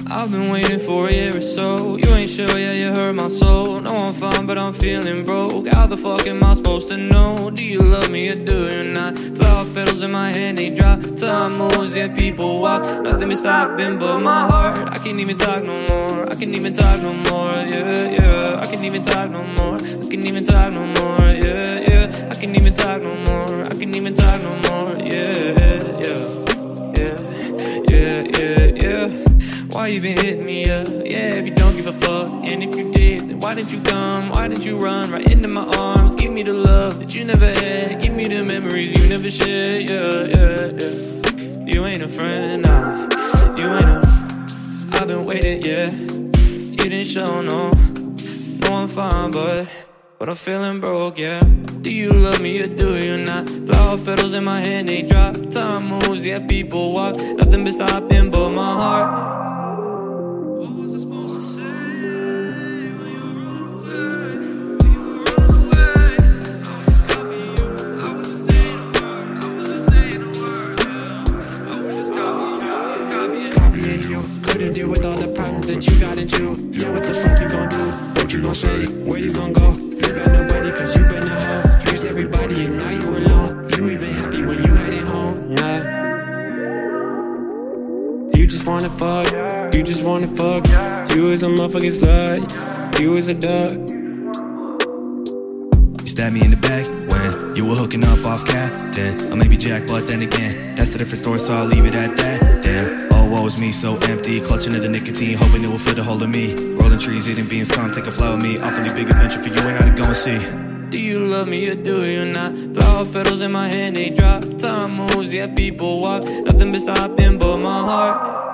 I've been waiting for a year or so. You ain't sure, yeah, you hurt my soul. No, I'm fine, but I'm feeling broke. How the fuck am I supposed to know? Do you love me or do you not? Flower petals in my hand, they drop. Time moves, yeah, people walk. Nothing been stopping but my heart. I can't even talk no more. I can't even talk no more, yeah, yeah. I can't even talk no more. I can't even talk no more, yeah, yeah. I can't even talk no more. I can't even talk no more, yeah, yeah, yeah, yeah, yeah. Why you been hitting me up? Yeah, if you don't give a fuck. And if you did, then why didn't you come? Why didn't you run right into my arms? Give me the love that you never had. Give me the memories you never shared. Yeah, yeah, yeah. You ain't a friend, nah. You ain't a... I've been waiting, yeah. You didn't show, no. No, I'm fine, but I'm feeling broke, yeah. Do you love me or do you not? Flower petals in my hand, they drop. Time moves, yeah, people walk. Nothing been stopping but my heart. What was I supposed to say when you rode away? I was just copying you. I was just saying a word. I was just saying a word, yeah. I was just copying you. Couldn't deal with all the problems that you got into. Yeah, what the fuck you gon' do? What you gon' say? Where you gon' go? You got nobody cause you been a hoe. Used everybody and now you alone. You even happy when you headed home, nah. You just wanna fuck, you just wanna fuck. You was a motherfucking slut, you was a duck. You stabbed me in the back when you were hooking up off Captain. Or maybe Jack, but then again, that's a different story, so I'll leave it at that. Damn, oh, woe is me, so empty. Clutching to the nicotine, hoping it will fill the hole of me. Rolling trees, eating beans, come take a flower with me. Awfully big adventure for you, ain't gotta go and see. Do you love me or do you not? Flower petals in my hand, they drop. Time moves, yeah, people walk. Nothing been stopping but my heart.